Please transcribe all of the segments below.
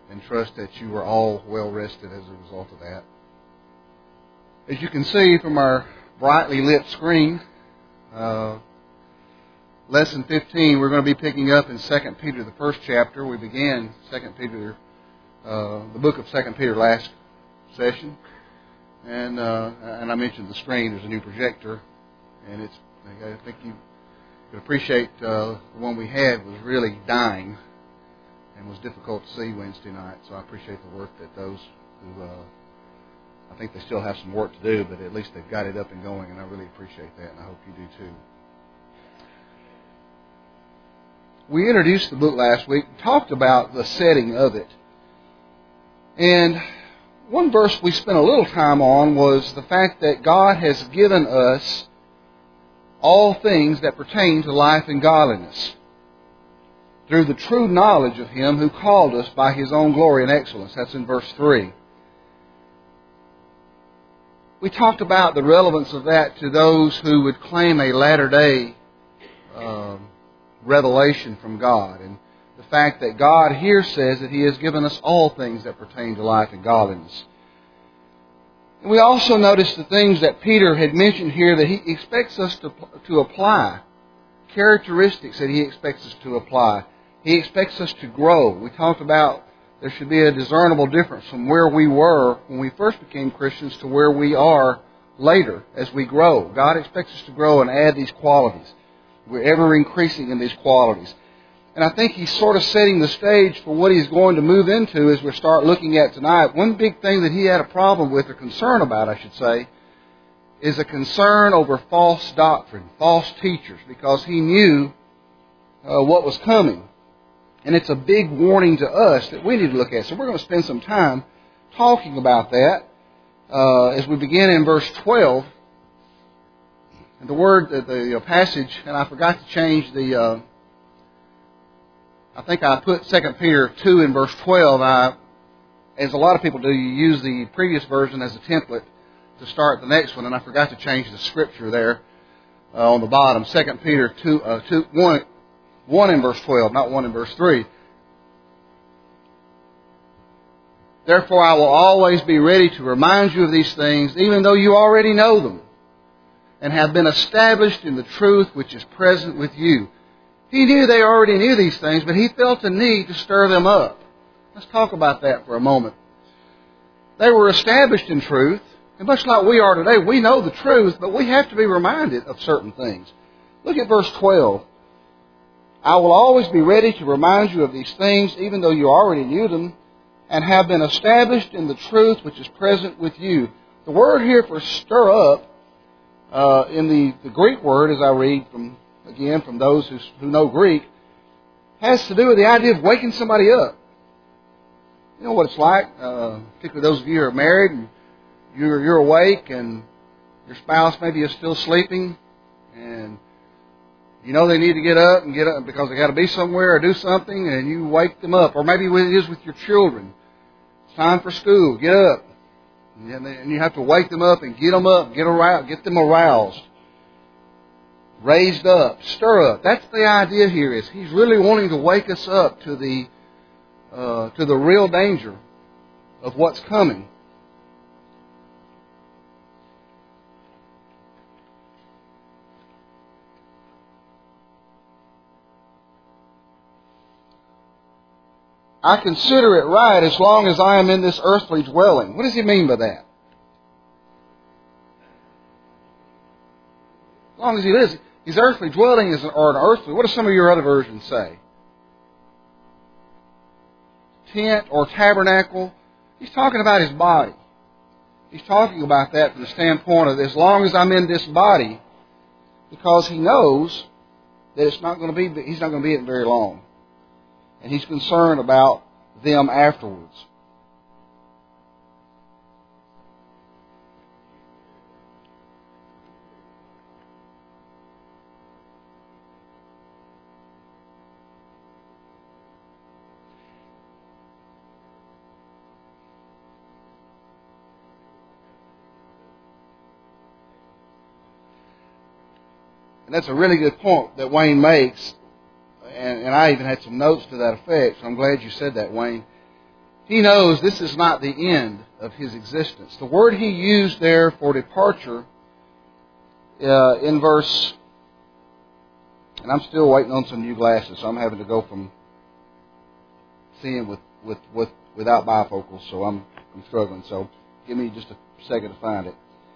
and trust that you are all well rested as a result of that. As you can see from our brightly lit screen, Lesson 15, we're going to be picking up in 2 Peter, the first chapter. We began 2 Peter, the book of 2 Peter last session. And I mentioned the screen. There's a new projector. And I think you could appreciate the one we had was really dying and was difficult to see Wednesday night. So I appreciate the work that those who, I think they still have some work to do, but at least they've got it up and going, and I really appreciate that, and I hope you do too. We introduced the book last week and talked about the setting of it. And one verse we spent a little time on was the fact that God has given us all things that pertain to life and godliness through the true knowledge of Him who called us by His own glory and excellence. That's in verse 3. We talked about the relevance of that to those who would claim a latter-day revelation from God, and the fact that God here says that He has given us all things that pertain to life and godliness. And we also noticed the things that Peter had mentioned here that he expects us to apply, characteristics that he expects us to apply. He expects us to grow. We talked about there should be a discernible difference from where we were when we first became Christians to where we are later as we grow. God expects us to grow and add these qualities. We're ever increasing in these qualities. And I think He's sort of setting the stage for what He's going to move into as we start looking at tonight. One big thing that He had a problem with, or concern about, I should say, is a concern over false doctrine, false teachers, because He knew what was coming. And it's a big warning to us that we need to look at. So we're going to spend some time talking about that as we begin in verse 12. And the passage, and I forgot to change I think I put 2 Peter 2 in verse 12. As a lot of people do, you use the previous version as a template to start the next one, and I forgot to change the scripture there on the bottom. 2 Peter 1 in verse 12, not 1 in verse 3. Therefore I will always be ready to remind you of these things, even though you already know them, and have been established in the truth which is present with you. He knew they already knew these things, but he felt a need to stir them up. Let's talk about that for a moment. They were established in truth, and much like we are today, we know the truth, but we have to be reminded of certain things. Look at verse 12. I will always be ready to remind you of these things, even though you already knew them, and have been established in the truth which is present with you. The word here for stir up, in the Greek word, as I read from those who know Greek, has to do with the idea of waking somebody up. You know what it's like, particularly those of you who are married, and you're awake, and your spouse maybe is still sleeping, and you know they need to get up because they got to be somewhere or do something, and you wake them up. Or maybe it is with your children. It's time for school. Get up. And you have to wake them up and get them up, get them aroused, raised up, stir up. That's the idea here. Is He's really wanting to wake us up to the real danger of what's coming. I consider it right as long as I am in this earthly dwelling. What does he mean by that? As long as he lives, his earthly dwelling or an earthly. What do some of your other versions say? Tent or tabernacle. He's talking about his body. He's talking about that from the standpoint of as long as I'm in this body, because he knows that he's not going to be in very long. And he's concerned about them afterwards. And that's a really good point that Wayne makes. And I even had some notes to that effect, so I'm glad you said that, Wayne. he knows this is not the end of his existence. The word he used there for departure in verse, and I'm still waiting on some new glasses, so I'm having to go from seeing without bifocals, so I'm struggling. So give me just a second to find it.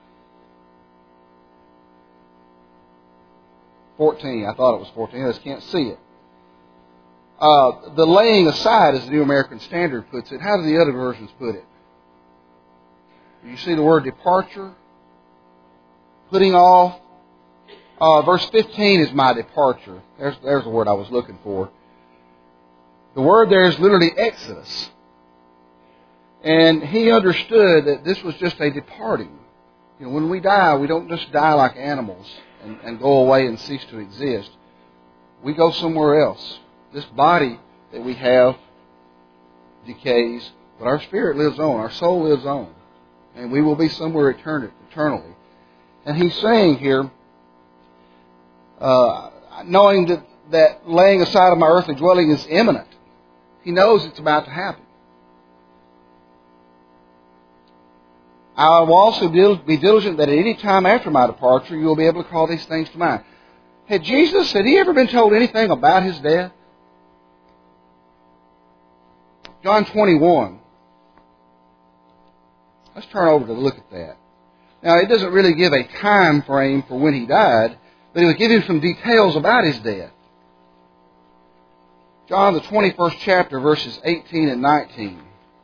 14. I thought it was 14. I just can't see it. The laying aside, as the New American Standard puts it. How do the other versions put it? You see the word departure? Putting off. Verse 15 is my departure. There's the word I was looking for. The word there is literally exodus. And he understood that this was just a departing. You know, when we die, we don't just die like animals and go away and cease to exist. We go somewhere else. This body that we have decays, but our spirit lives on. Our soul lives on. And we will be somewhere eternally. And he's saying here, knowing that laying aside of my earthly dwelling is imminent. He knows it's about to happen. I will also be diligent that at any time after my departure, you will be able to call these things to mind. Had he ever been told anything about his death? John 21. Let's turn over to look at that. Now, it doesn't really give a time frame for when he died, but it would give him some details about his death. John, the 21st chapter, verses 18 and 19.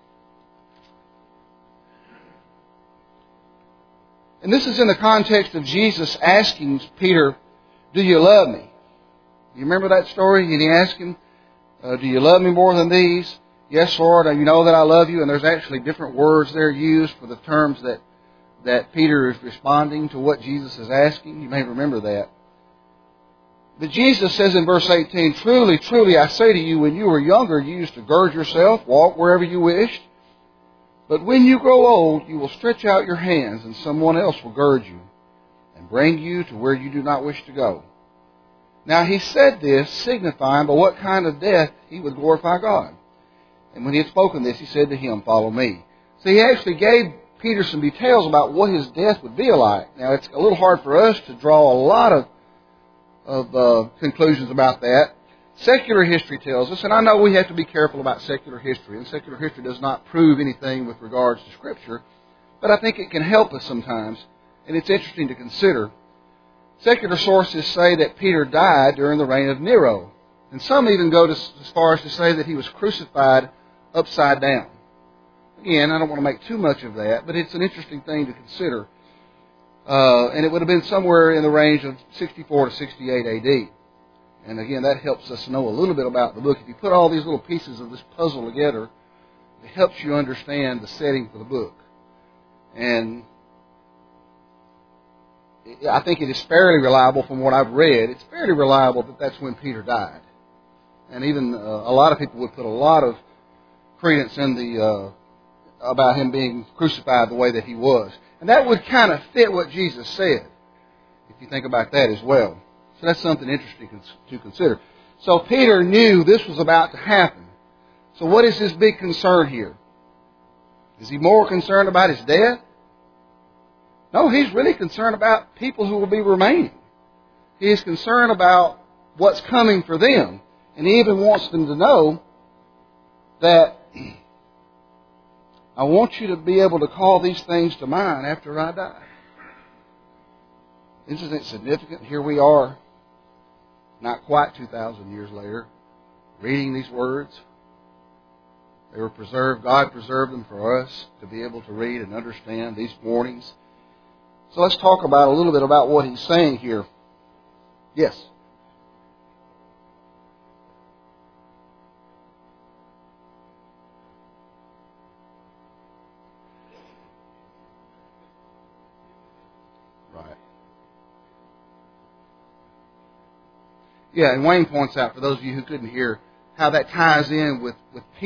And this is in the context of Jesus asking Peter, do you love me? You remember that story? And he asked him, do you love me more than these? Yes, Lord, you know that I love you. And there's actually different words there used for the terms that Peter is responding to what Jesus is asking. You may remember that. But Jesus says in verse 18, truly, truly, I say to you, when you were younger, you used to gird yourself, walk wherever you wished. But when you grow old, you will stretch out your hands, and someone else will gird you and bring you to where you do not wish to go. Now he said this, signifying by what kind of death he would glorify God. And when he had spoken this, he said to him, follow me. So he actually gave Peter some details about what his death would be like. Now it's a little hard for us to draw a lot of conclusions about that. Secular history tells us, and I know we have to be careful about secular history, and secular history does not prove anything with regards to Scripture, but I think it can help us sometimes, and it's interesting to consider. Secular sources say that Peter died during the reign of Nero, and some even go as far as to say that he was crucified upside down. Again, I don't want to make too much of that, but it's an interesting thing to consider. And it would have been somewhere in the range of 64 to 68 AD. And again, that helps us know a little bit about the book. If you put all these little pieces of this puzzle together, it helps you understand the setting for the book. And I think it is fairly reliable from what I've read. It's fairly reliable that that's when Peter died. And even a lot of people would put a lot of credence in about him being crucified the way that he was. And that would kind of fit what Jesus said, if you think about that as well. So that's something interesting to consider. So Peter knew this was about to happen. So what is his big concern here? Is he more concerned about his death? No, he's really concerned about people who will be remaining. He is concerned about what's coming for them. And he even wants them to know that I want you to be able to call these things to mind after I die. Isn't it significant? Here we are, not quite 2,000 years later, reading these words. They were preserved. God preserved them for us to be able to read and understand these warnings. So let's talk about a little bit about what he's saying here. Yes. Right. Yeah, and Wayne points out, for those of you who couldn't hear, how that ties in with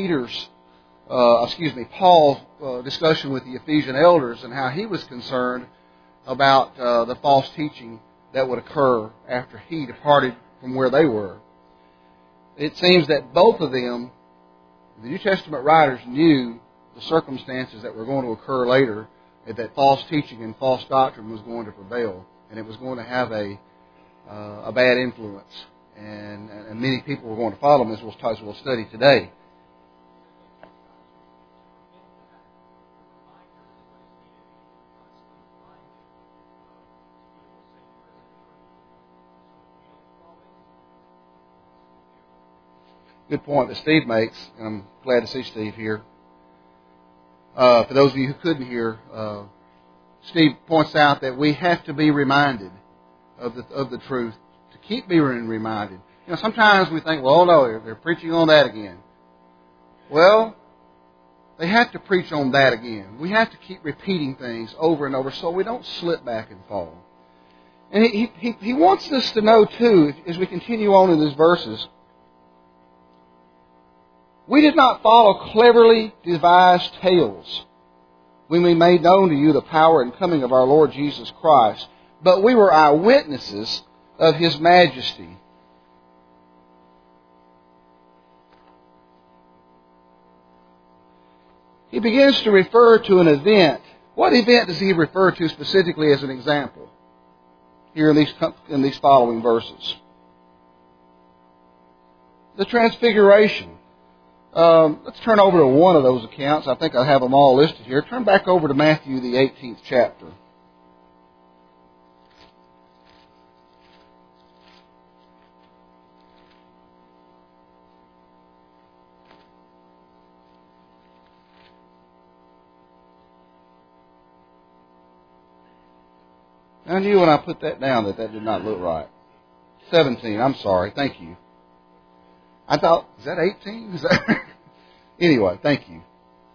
Paul's discussion with the Ephesian elders and how he was concerned about the false teaching that would occur after he departed from where they were. It seems that both of them The New Testament writers knew the circumstances that were going to occur later, that false teaching and false doctrine was going to prevail, and it was going to have a bad influence, and many people were going to follow them, as we'll study today. Good point that Steve makes, and I'm glad to see Steve here. For those of you who couldn't hear, Steve points out that we have to be reminded of the truth, to keep being reminded. Sometimes we think, well, no, they're preaching on that again. Well, they have to preach on that again. We have to keep repeating things over and over so we don't slip back and fall. And he wants us to know, too, as we continue on in these verses, we did not follow cleverly devised tales when we made known to you the power and coming of our Lord Jesus Christ, but we were eyewitnesses of His majesty. He begins to refer to an event. What event does he refer to specifically as an example here in these following verses? The Transfiguration. Let's turn over to one of those accounts. I think I have them all listed here. Turn back over to Matthew, the 18th chapter. I knew when I put that down that did not look right. 17, I'm sorry. Thank you. I thought, is that 18? Anyway, thank you.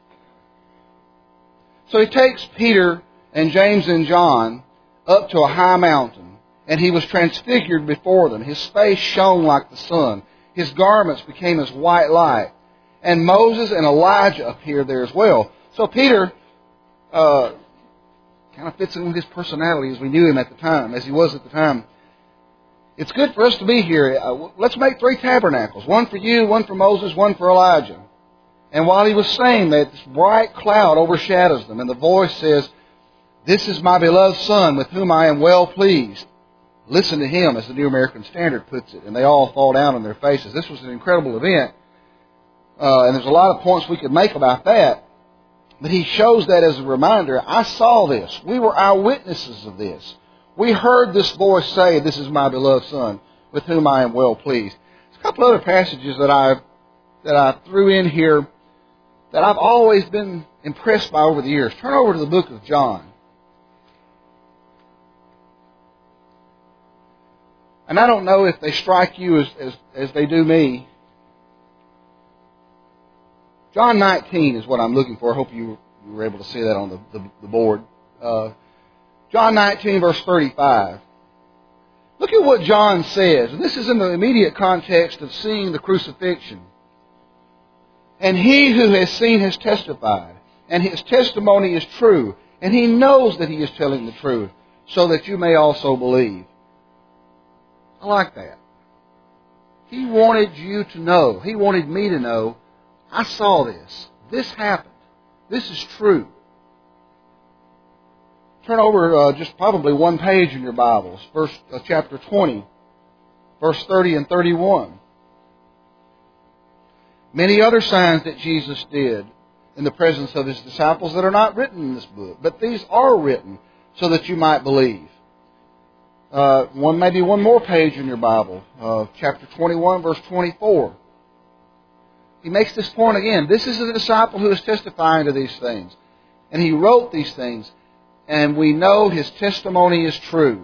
So he takes Peter and James and John up to a high mountain, and he was transfigured before them. His face shone like the sun. His garments became as white light. And Moses and Elijah appeared there as well. So Peter kind of fits in with his personality as we knew him at the time, as he was at the time. It's good for us to be here. Let's make 3 tabernacles. One for you, one for Moses, one for Elijah. And while he was saying that, this bright cloud overshadows them, and the voice says, "This is my beloved Son, with whom I am well pleased. Listen to him," as the New American Standard puts it. And they all fall down on their faces. This was an incredible event. And there's a lot of points we could make about that. But he shows that as a reminder. I saw this. We were eyewitnesses of this. We heard this voice say, "This is my beloved Son, with whom I am well pleased." There's a couple other passages that I threw in here that I've always been impressed by over the years. Turn over to the book of John. And I don't know if they strike you as they do me. John 19 is what I'm looking for. I hope you were able to see that on the board. John 19, verse 35. Look at what John says. And this is in the immediate context of seeing the crucifixion. "And he who has seen has testified, and his testimony is true, and he knows that he is telling the truth, so that you may also believe." I like that. He wanted you to know. He wanted me to know, I saw this. This happened. This is true. Turn over just probably one page in your Bibles, chapter 20, verse 30 and 31. Many other signs that Jesus did in the presence of His disciples that are not written in this book, but these are written so that you might believe. Maybe one more page in your Bible, chapter 21, verse 24. He makes this point again. This is the disciple who is testifying to these things. And he wrote these things, and we know his testimony is true.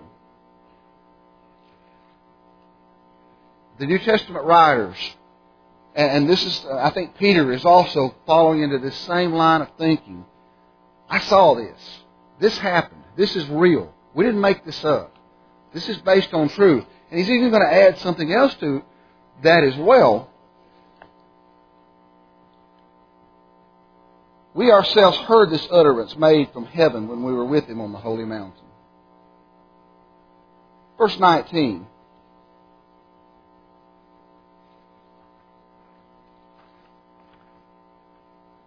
The New Testament writers, and this is, I think Peter is also following into this same line of thinking. I saw this. This happened. This is real. We didn't make this up. This is based on truth. And he's even going to add something else to that as well. We ourselves heard this utterance made from heaven when we were with Him on the holy mountain. Verse 19.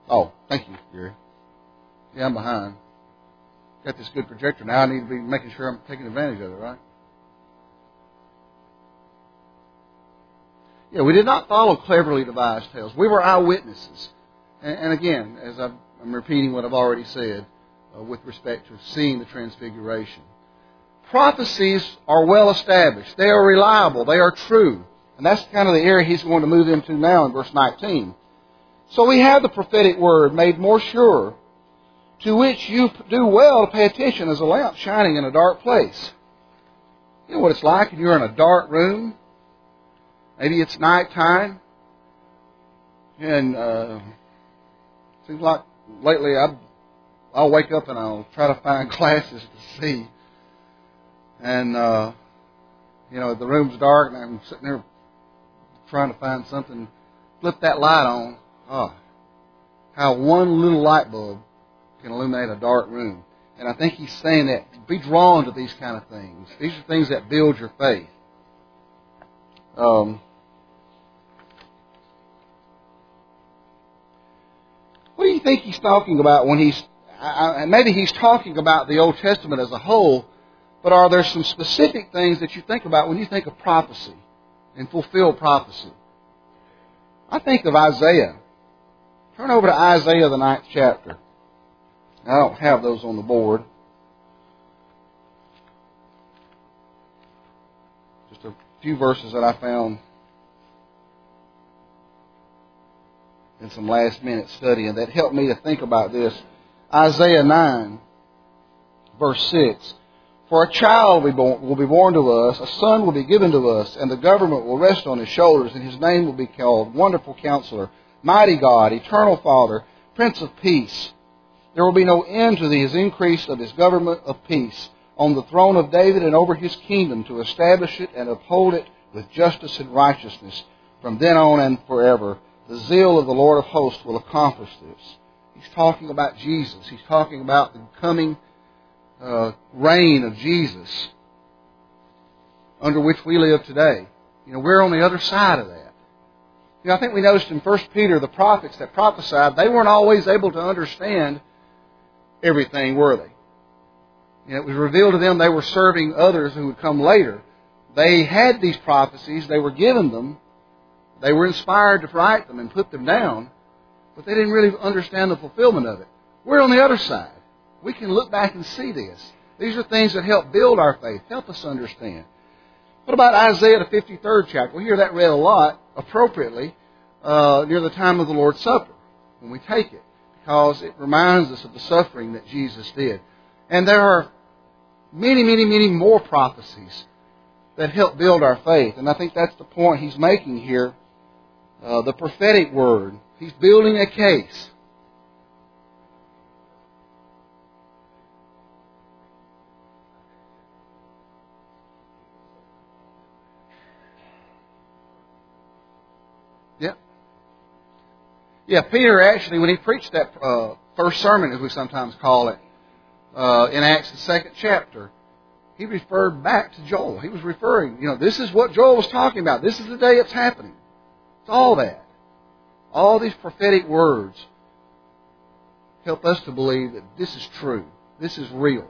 Oh, thank you, Gary. Yeah, I'm behind. Got this good projector now. I need to be making sure I'm taking advantage of it, right? Yeah, we did not follow cleverly devised tales. We were eyewitnesses. And again, as I'm repeating what I've already said with respect to seeing the transfiguration. Prophecies are well established. They are reliable. They are true. And that's kind of the area he's going to move into now in verse 19. So we have the prophetic word made more sure, to which you do well to pay attention as a lamp shining in a dark place. You know what it's like when you're in a dark room? Maybe it's nighttime. And seems like lately I'll wake up and I'll try to find glasses to see. And, the room's dark and I'm sitting there trying to find something. Flip that light on. Oh, how one little light bulb can illuminate a dark room. And I think he's saying that be drawn to these kind of things. These are things that build your faith. What do you think he's talking about when maybe he's talking about the Old Testament as a whole, but are there some specific things that you think about when you think of prophecy and fulfilled prophecy? I think of Isaiah. Turn over to Isaiah, the 9th chapter. I don't have those on the board. Just a few verses that I found in some last-minute study, and that helped me to think about this. Isaiah 9, verse 6. For a child will be born to us, a son will be given to us, and the government will rest on his shoulders, and his name will be called Wonderful Counselor, Mighty God, Eternal Father, Prince of Peace. There will be no end to his increase of his government of peace on the throne of David and over his kingdom, to establish it and uphold it with justice and righteousness from then on and forever. The zeal of the Lord of hosts will accomplish this. He's talking about Jesus. He's talking about the coming reign of Jesus under which we live today. We're on the other side of that. I think we noticed in 1 Peter, the prophets that prophesied, they weren't always able to understand everything, were they? It was revealed to them they were serving others who would come later. They had these prophecies. They were given them. They were inspired to write them and put them down, but they didn't really understand the fulfillment of it. We're on the other side. We can look back and see this. These are things that help build our faith, help us understand. What about Isaiah, the 53rd chapter? We hear that read a lot, appropriately, near the time of the Lord's Supper, when we take it, because it reminds us of the suffering that Jesus did. And there are many, many, many more prophecies that help build our faith. And I think that's the point he's making here. The prophetic word. He's building a case. Yeah, Peter actually, when he preached that first sermon, as we sometimes call it, in Acts, the 2nd chapter, he referred back to Joel. He was referring, this is what Joel was talking about. This is the day it's happening. It's all that. All these prophetic words help us to believe that this is true. This is real.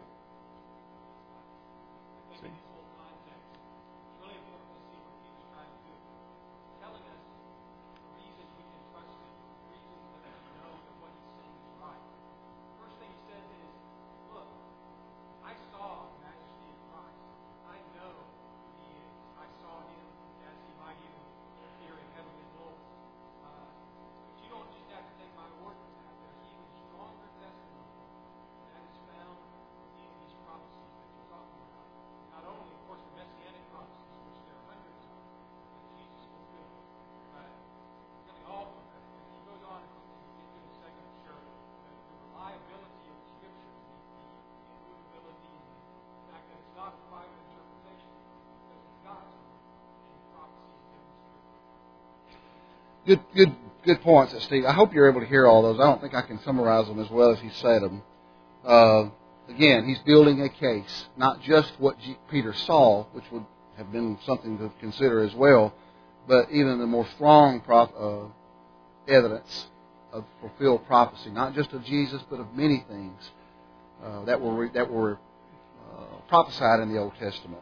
Good points, Steve. I hope you're able to hear all those. I don't think I can summarize them as well as he said them. Again, he's building a case, not just what Peter saw, which would have been something to consider as well, but even the more strong evidence of fulfilled prophecy, not just of Jesus, but of many things that were prophesied in the Old Testament.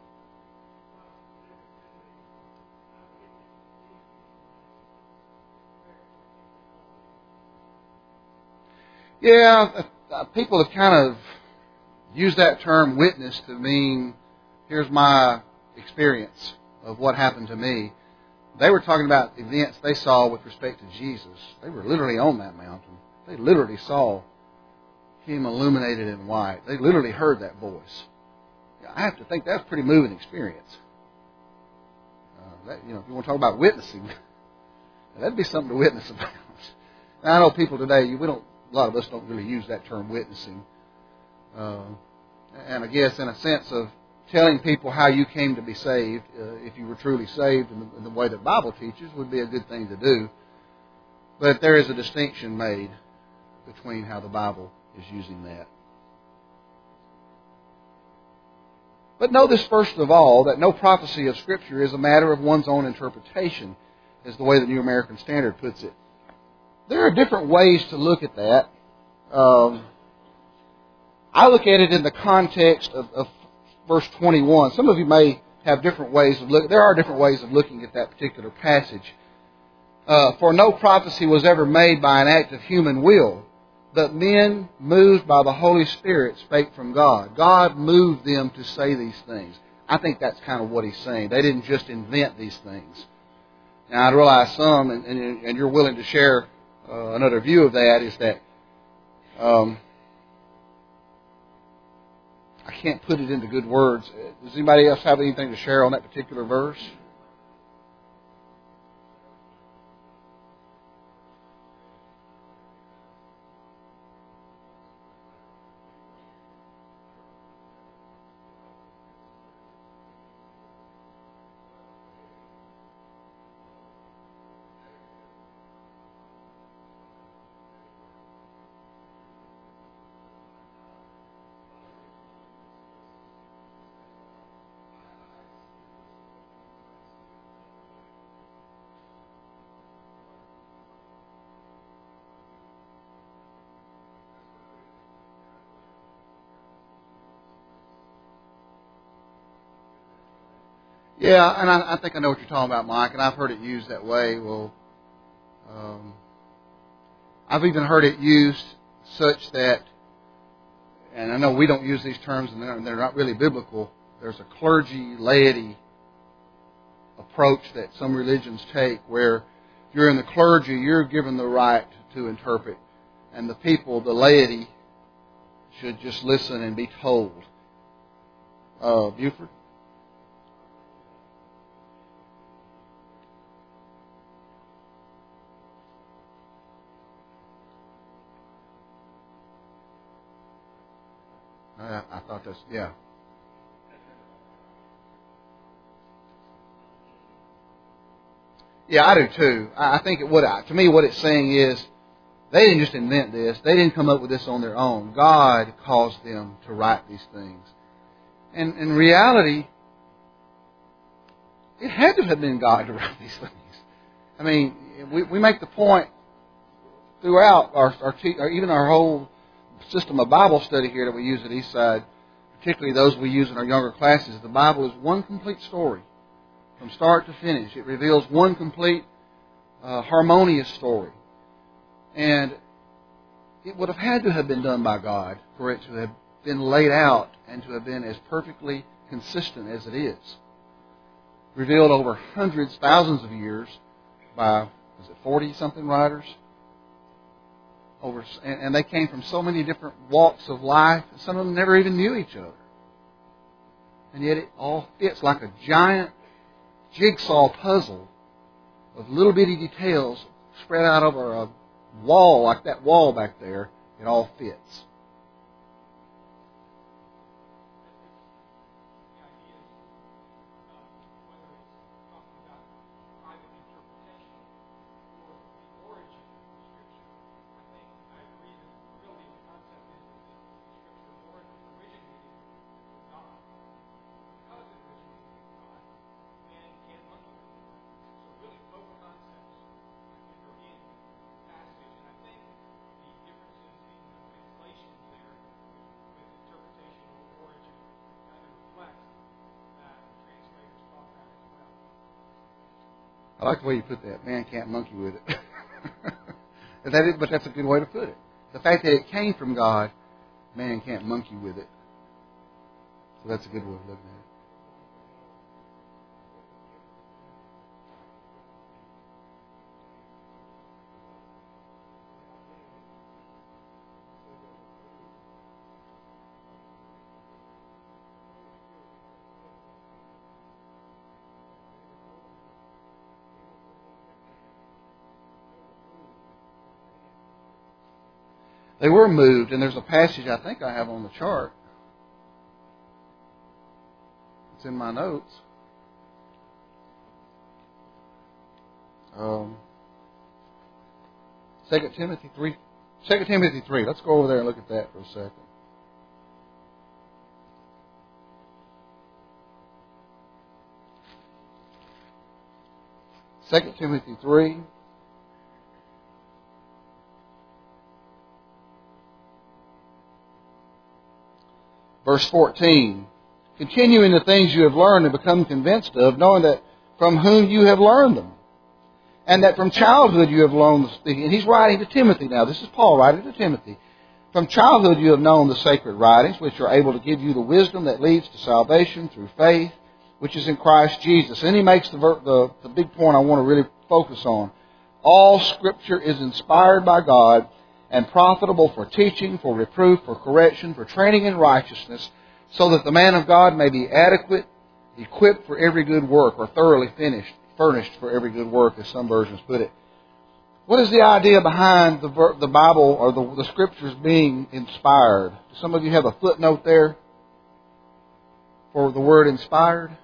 Yeah, people have kind of used that term witness to mean, here's my experience of what happened to me. They were talking about events they saw with respect to Jesus. They were literally on that mountain. They literally saw Him illuminated in white. They literally heard that voice. I have to think that's a pretty moving experience. If you want to talk about witnessing, that'd be something to witness about. Now, I know people today, a lot of us don't really use that term witnessing. And I guess in a sense of telling people how you came to be saved, if you were truly saved in the way the Bible teaches, would be a good thing to do. But there is a distinction made between how the Bible is using that. But know this first of all, that no prophecy of Scripture is a matter of one's own interpretation, is the way the New American Standard puts it. There are different ways to look at that. I look at it in the context of verse 21. Some of you may have different ways of looking. There are different ways of looking at that particular passage. For no prophecy was ever made by an act of human will, but men moved by the Holy Spirit spake from God. God moved them to say these things. I think that's kind of what he's saying. They didn't just invent these things. Now, I realize some, and you're willing to share another view of that, is that I can't put it into good words. Does anybody else have anything to share on that particular verse? Yeah, and I think I know what you're talking about, Mike, and I've heard it used that way. Well, I've even heard it used such that, and I know we don't use these terms and they're not really biblical, there's a clergy-laity approach that some religions take where if you're in the clergy, you're given the right to interpret, and the people, the laity, should just listen and be told. Buford? I thought that's, yeah. Yeah, I do too. I think to me what it's saying is they didn't just invent this. They didn't come up with this on their own. God caused them to write these things. And in reality, it had to have been God to write these things. I mean, we make the point throughout even our whole system of Bible study here that we use at Eastside, particularly those we use in our younger classes. The Bible is one complete story from start to finish. It reveals one complete harmonious story. And it would have had to have been done by God for it to have been laid out and to have been as perfectly consistent as it is. Revealed over hundreds, thousands of years by, 40-something writers? And they came from so many different walks of life. Some of them never even knew each other. And yet it all fits like a giant jigsaw puzzle of little bitty details spread out over a wall, like that wall back there. It all fits. I like the way you put that. Man can't monkey with it. But that's a good way to put it. The fact that it came from God, man can't monkey with it. So that's a good way of looking at it. They were moved, and there's a passage I think I have on the chart. It's in my notes. 2 Timothy 3. 2 Timothy 3. Let's go over there and look at that for a second. Second Timothy 3. Verse 14, continue in the things you have learned and become convinced of, knowing that from whom you have learned them, and that from childhood you have known the speaking. And he's writing to Timothy now. This is Paul writing to Timothy. From childhood you have known the sacred writings, which are able to give you the wisdom that leads to salvation through faith, which is in Christ Jesus. And he makes the big point I want to really focus on. All Scripture is inspired by God and profitable for teaching, for reproof, for correction, for training in righteousness, so that the man of God may be adequate, equipped for every good work, or thoroughly furnished for every good work, as some versions put it. What is the idea behind the Bible or the Scriptures being inspired? Do some of you have a footnote there for the word inspired?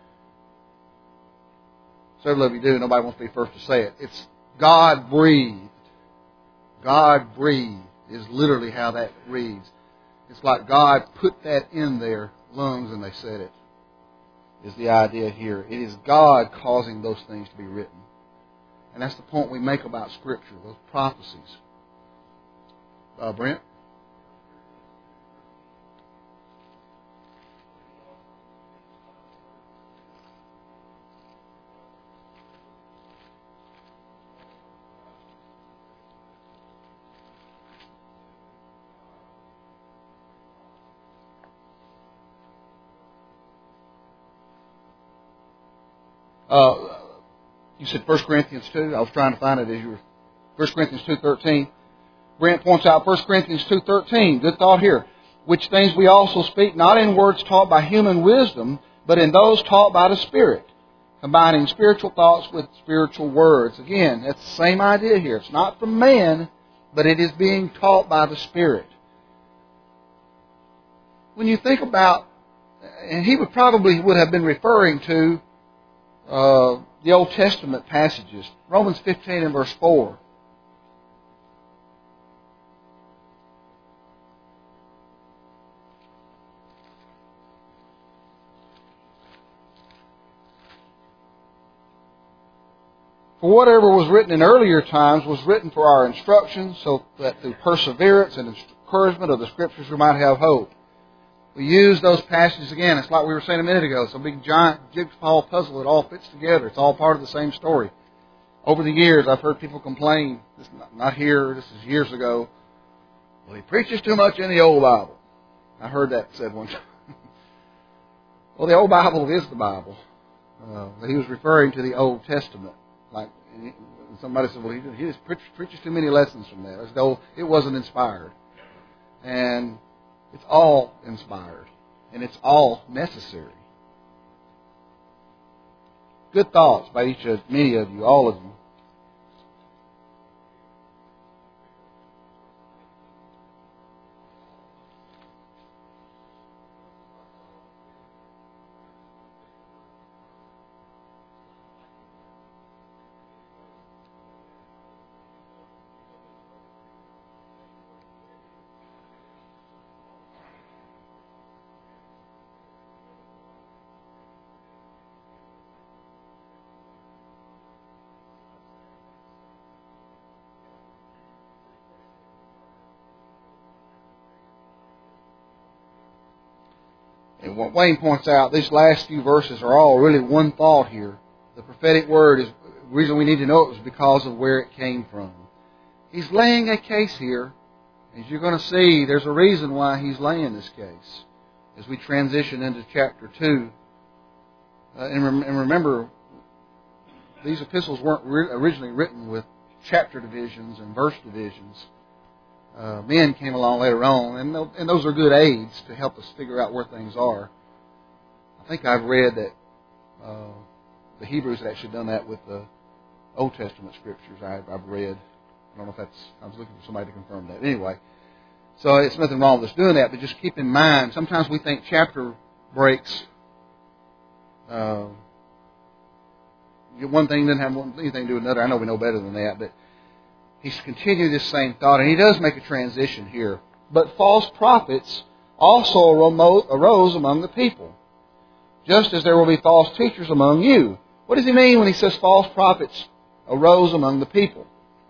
Several of you do. Nobody wants to be first to say it. It's God breathed. God breathed is literally how that reads. It's like God put that in their lungs and they said it, is the idea here. It is God causing those things to be written. And that's the point we make about Scripture, those prophecies. Brent? You said 1 Corinthians 2. I was trying to find it as you were. 1 Corinthians 2:13. Brent points out 1 Corinthians 2:13. Good thought here. Which things we also speak, not in words taught by human wisdom, but in those taught by the Spirit, combining spiritual thoughts with spiritual words. Again, that's the same idea here. It's not from man, but it is being taught by the Spirit. When you think about, and he would have been referring to the Old Testament passages. Romans 15 and verse 4. For whatever was written in earlier times was written for our instruction, so that through perseverance and encouragement of the Scriptures we might have hope. We use those passages again. It's like we were saying a minute ago. It's a big giant jigsaw puzzle. It all fits together. It's all part of the same story. Over the years, I've heard people complain, this is not here, this is years ago, well, he preaches too much in the Old Bible. I heard that said one time. Well, the Old Bible is the Bible. He was referring to the Old Testament. Like somebody said, well, he just preaches too many lessons from that. I said, oh, it wasn't inspired. And it's all inspired. And it's all necessary. Good thoughts by many of you, all of you. And Wayne points out, these last few verses are all really one thought here. The prophetic word is reason we need to know it was because of where it came from. He's laying a case here. As you're going to see, there's a reason why he's laying this case. As we transition into chapter 2. And remember, these epistles weren't originally written with chapter divisions and verse divisions. Men came along later on, and those are good aids to help us figure out where things are. I think I've read that the Hebrews had actually done that with the Old Testament scriptures. I've read. I don't know if I was looking for somebody to confirm that. Anyway, so it's nothing wrong with us doing that, but just keep in mind, sometimes we think chapter breaks, one thing doesn't have anything to do with another. I know we know better than that, but he's continued this same thought, and he does make a transition here. But false prophets also arose among the people, just as there will be false teachers among you. What does he mean when he says false prophets arose among the people?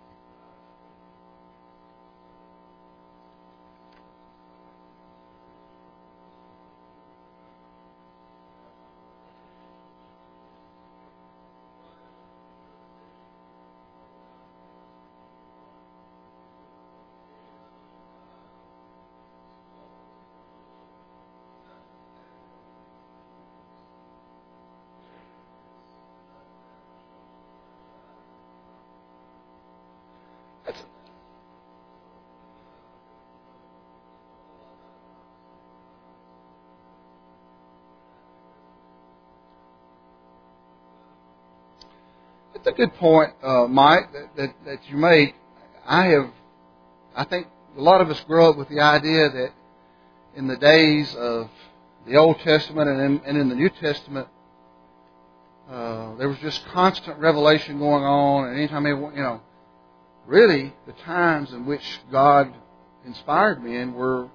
That's a good point, Mike, that you make. I think a lot of us grow up with the idea that in the days of the Old Testament and in the New Testament, there was just constant revelation going on, and anytime really the times in which God inspired men were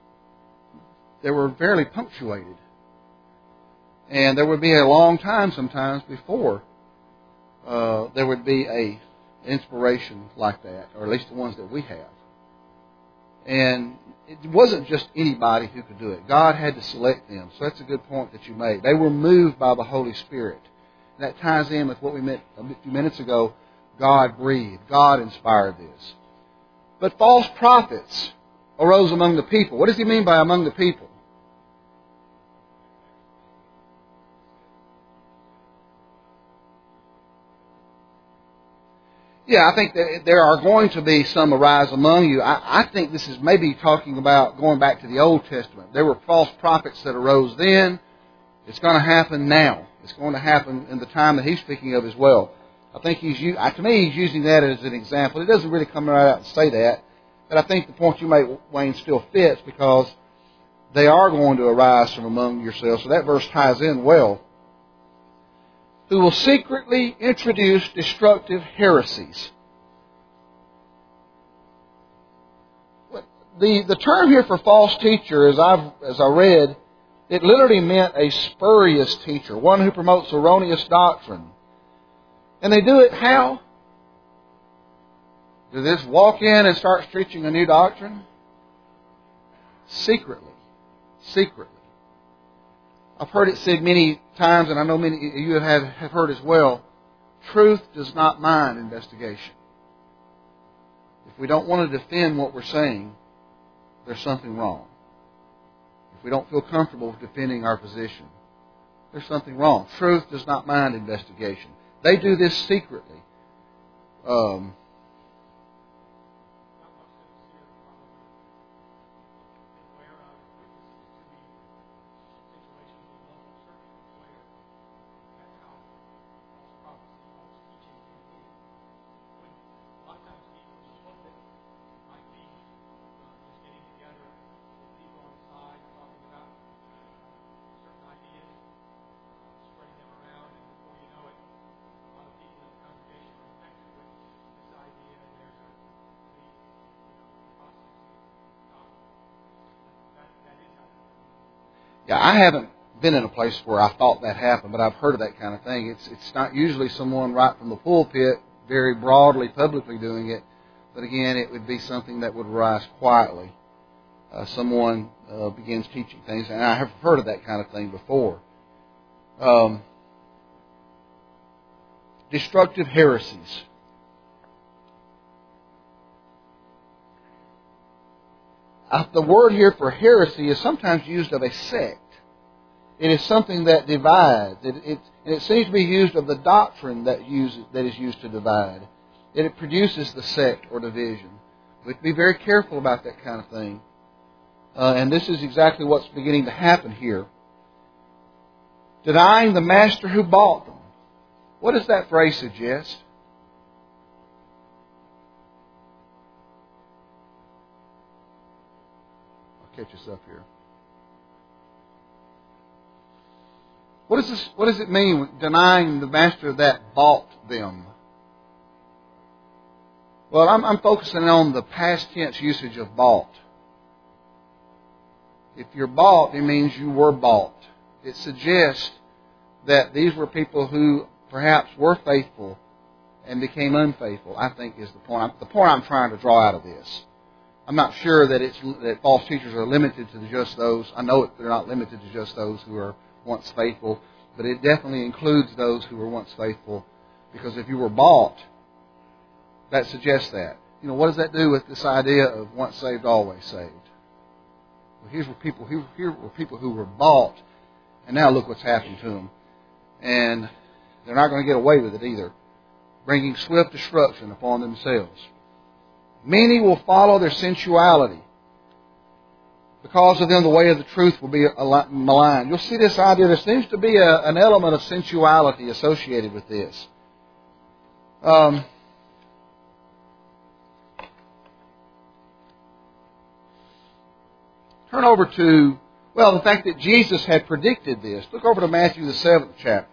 fairly punctuated, and there would be a long time sometimes before there would be a inspiration like that, or at least the ones that we have. And it wasn't just anybody who could do it. God had to select them. So that's a good point that you made. They were moved by the Holy Spirit. And that ties in with what we meant a few minutes ago. God breathed. God inspired this. But false prophets arose among the people. What does he mean by among the people? Yeah, I think that there are going to be some arise among you. I think this is maybe talking about going back to the Old Testament. There were false prophets that arose then. It's going to happen now. It's going to happen in the time that he's speaking of as well. I think he's using that as an example. It doesn't really come right out and say that, but I think the point you make, Wayne, still fits because they are going to arise from among yourselves. So that verse ties in well. Who will secretly introduce destructive heresies. The term here for false teacher, as I read, it literally meant a spurious teacher, one who promotes erroneous doctrine. And they do it how? Do they just walk in and start preaching a new doctrine? Secretly. Secretly. I've heard it said many times, and I know many of you have heard as well, truth does not mind investigation. If we don't want to defend what we're saying, there's something wrong. If we don't feel comfortable with defending our position, there's something wrong. Truth does not mind investigation. They do this secretly. Yeah, I haven't been in a place where I thought that happened, but I've heard of that kind of thing. It's not usually someone right from the pulpit, very broadly, publicly doing it, but again, it would be something that would rise quietly. Someone begins teaching things, and I have heard of that kind of thing before. destructive heresies. The word here for heresy is sometimes used of a sect. It is something that divides. It seems to be used of the doctrine that is used to divide. And it produces the sect or division. We have to be very careful about that kind of thing. And this is exactly what's beginning to happen here. Denying the master who bought them. What does that phrase suggest? I'll catch us up here. What does it mean, denying the master that bought them? Well, I'm focusing on the past tense usage of bought. If you're bought, it means you were bought. It suggests that these were people who perhaps were faithful and became unfaithful, I think is the point. The point I'm trying to draw out of this. I'm not sure that false teachers are limited to just those. I know they're not limited to just those who are once faithful, but it definitely includes those who were once faithful, because if you were bought, that suggests that. What does that do with this idea of once saved, always saved? Well, here were people who were bought, and now look what's happened to them. And they're not going to get away with it either, bringing swift destruction upon themselves. Many will follow their sensuality. Because of them, the way of the truth will be maligned. You'll see this idea. There seems to be an element of sensuality associated with this. Turn over to, the fact that Jesus had predicted this. Look over to Matthew the 7th chapter.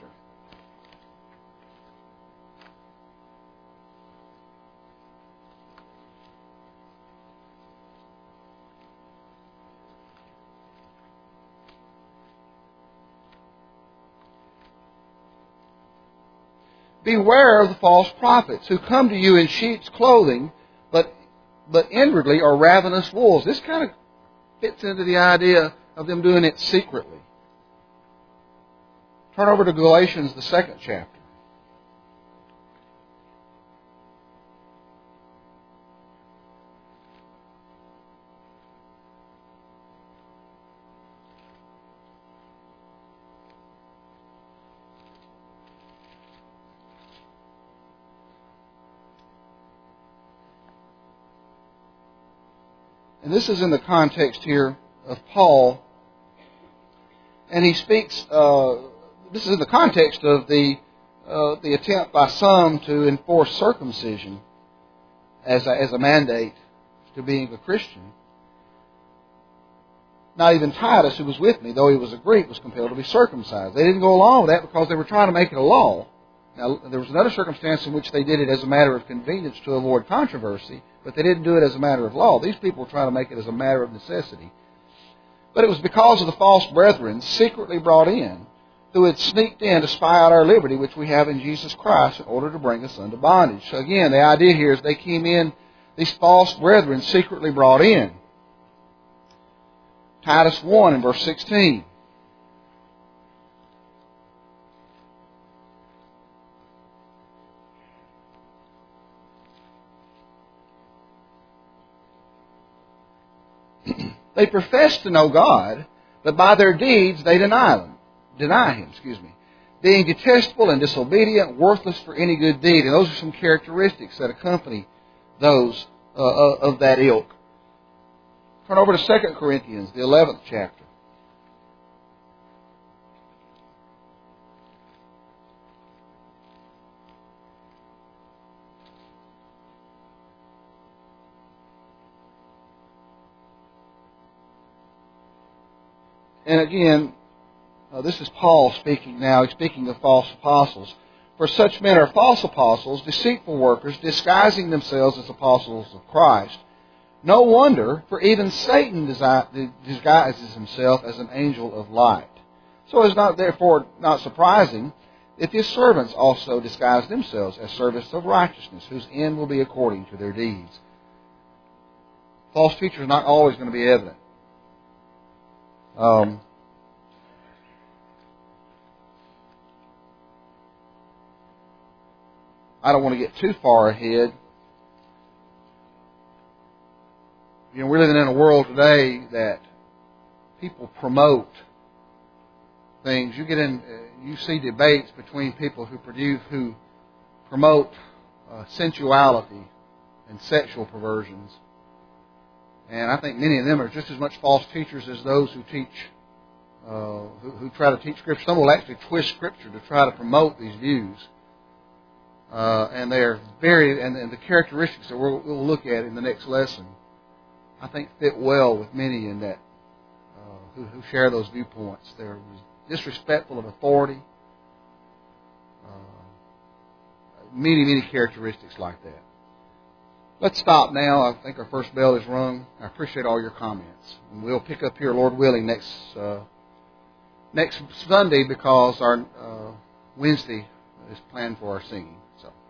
Beware of the false prophets who come to you in sheep's clothing, but inwardly are ravenous wolves. This kind of fits into the idea of them doing it secretly. Turn over to Galatians, the 2nd chapter. And this is in the context here of Paul. And he speaks, this is in the context of the attempt by some to enforce circumcision as a mandate to being a Christian. Not even Titus, who was with me, though he was a Greek, was compelled to be circumcised. They didn't go along with that because they were trying to make it a law. Now, there was another circumstance in which they did it as a matter of convenience to avoid controversy, but they didn't do it as a matter of law. These people were trying to make it as a matter of necessity. But it was because of the false brethren secretly brought in, who had sneaked in to spy out our liberty, which we have in Jesus Christ, in order to bring us under bondage. So again, the idea here is they came in, these false brethren secretly brought in. Titus 1 and verse 16. They profess to know God, but by their deeds they deny Him. Being detestable and disobedient, worthless for any good deed. And those are some characteristics that accompany those of that ilk. Turn over to 2 Corinthians, the 11th chapter. And again, this is Paul speaking now. He's speaking of false apostles. For such men are false apostles, deceitful workers, disguising themselves as apostles of Christ. No wonder, for even Satan disguises himself as an angel of light. So it is therefore not surprising if his servants also disguise themselves as servants of righteousness, whose end will be according to their deeds. False teachers are not always going to be evident. I don't want to get too far ahead. We're living in a world today that people promote things. You see debates between people who promote sensuality and sexual perversions. And I think many of them are just as much false teachers as those who teach, who try to teach Scripture. Some will actually twist Scripture to try to promote these views. And they're and the characteristics that we'll look at in the next lesson, I think fit well with many in that who share those viewpoints. They're disrespectful of authority. Many characteristics like that. Let's stop now. I think our first bell is rung. I appreciate all your comments. And we'll pick up here, Lord willing, next Sunday, because our Wednesday is planned for our singing. So.